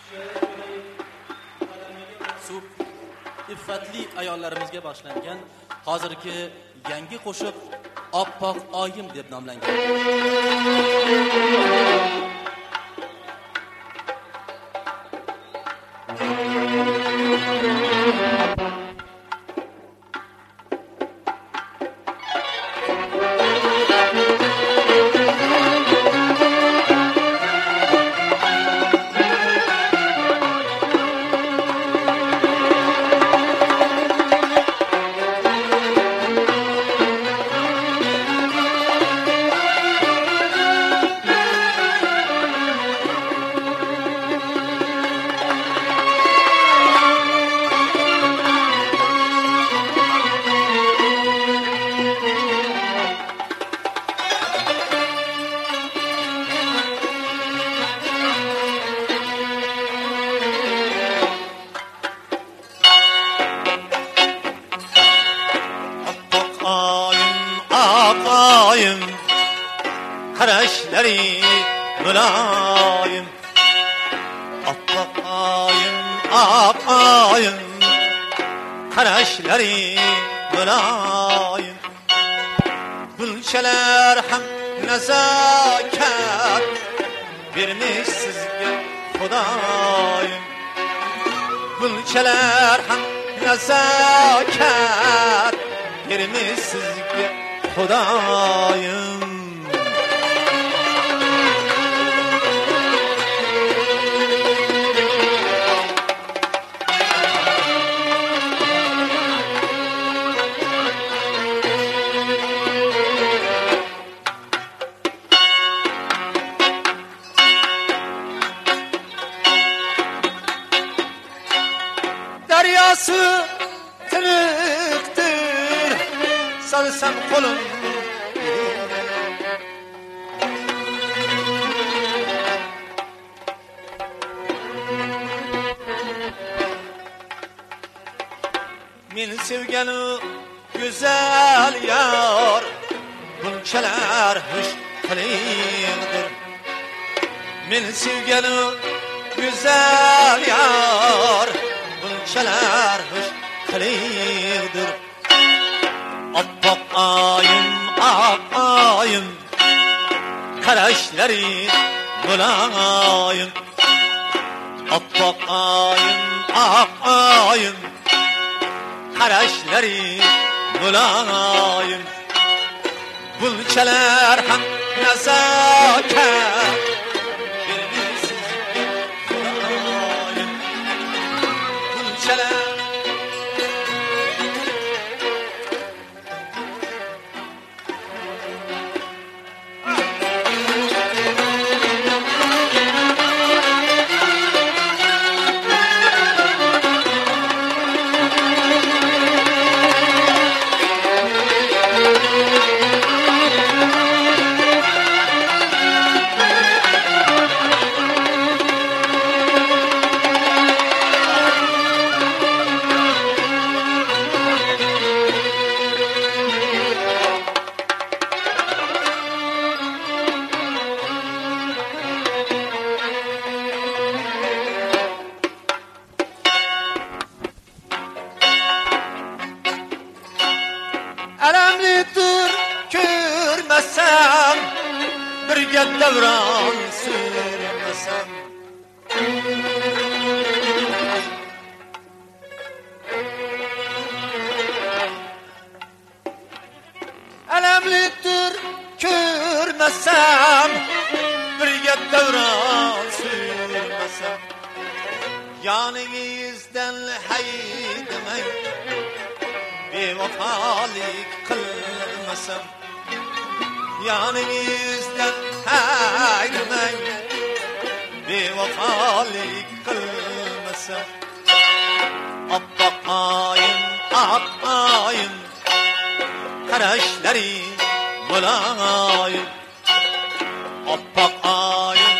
Sub iffatli ayollarimizga boshlangan hozirgi yangi qo'shiq Oppoq oyim deb nomlangan. Kareşleri mülayim, Oppoq oyim, oyim, kareşleri mülayim. Bunçalar hem nezaket vermiş sizge Xudayim. Bunçalar hem nezaket vermiş sizge Xudayim. Deryası tırıktır, salsam kolum. Men sevgeni güzel yar, bunçalar hoş kılıydır. Men sevgeni güzel yar, bunçalar hoş kılıydır. Oppoq oyim, oyim, kareşleri mülayim. Oppoq oyim, oyim, kareşleri mülayim. Bunçalar hem nezaket vermiş sizge Xudayim. Bunçalar elemlidir görmesem, birge devran sürmesem. Elemlidir görmesem, birge devran sürmesem. Yanınızdan haydamay, bevafalik kılmasam. Yanınızdan haydamay, bevafalik kılmasam. Oppoq oyim, oyim, kareşleri mülayim. Oppoq oyim,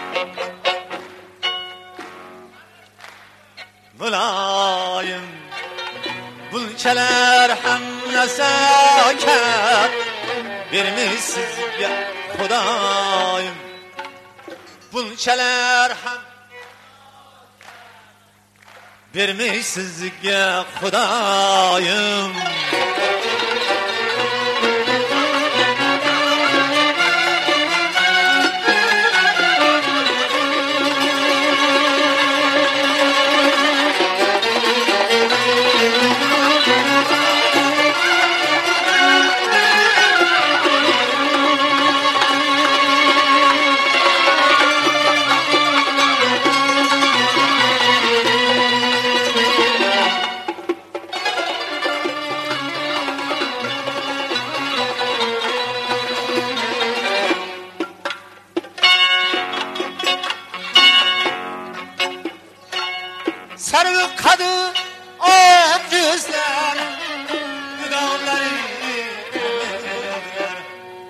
mülayim. Bunçalar hem nezaket vermiş sizge Xudayim. Bunçalar hem bermiş sizge Xudoyim. Sarı kadı ak gözler, dudakları kırmızılar.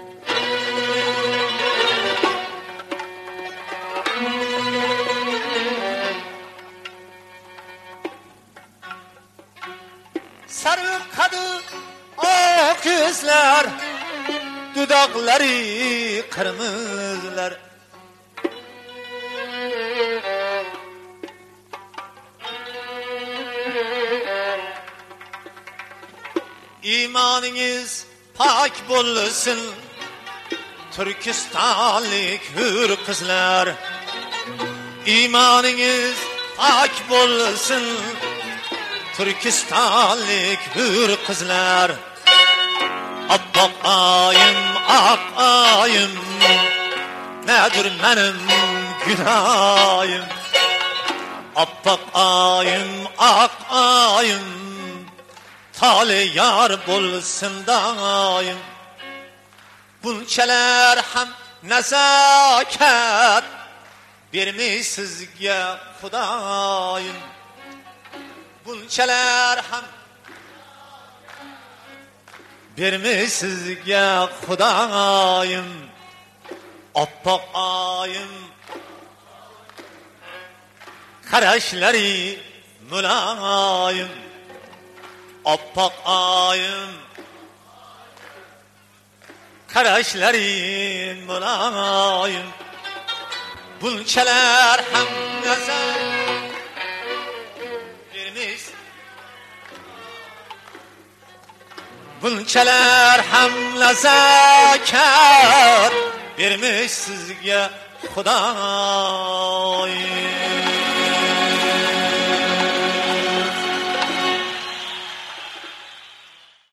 Sarı kadı ak gözler, dudakları kırmızılar. İmanınız pak bulsun, Türkistanlık hür kızlar. İmanınız pak bulsun, Türkistanlık hür kızlar. Abbaq ayım, ak ayım, nedir benim günahım? Abbaq ayım, ak ayım, tali yar bulsun dayım. Bunçeler hem nezaket vermiş sizge Xudoyim. Bunçeler hem vermiş sizge Xudoyim. Abbaq ayım, qarashlari mulayim. Abbaq ayım, qarashlari mulayim. Bunchalar ham nazar vermiş, bunchalar ham nazokat vermiş sizga Xudoyim.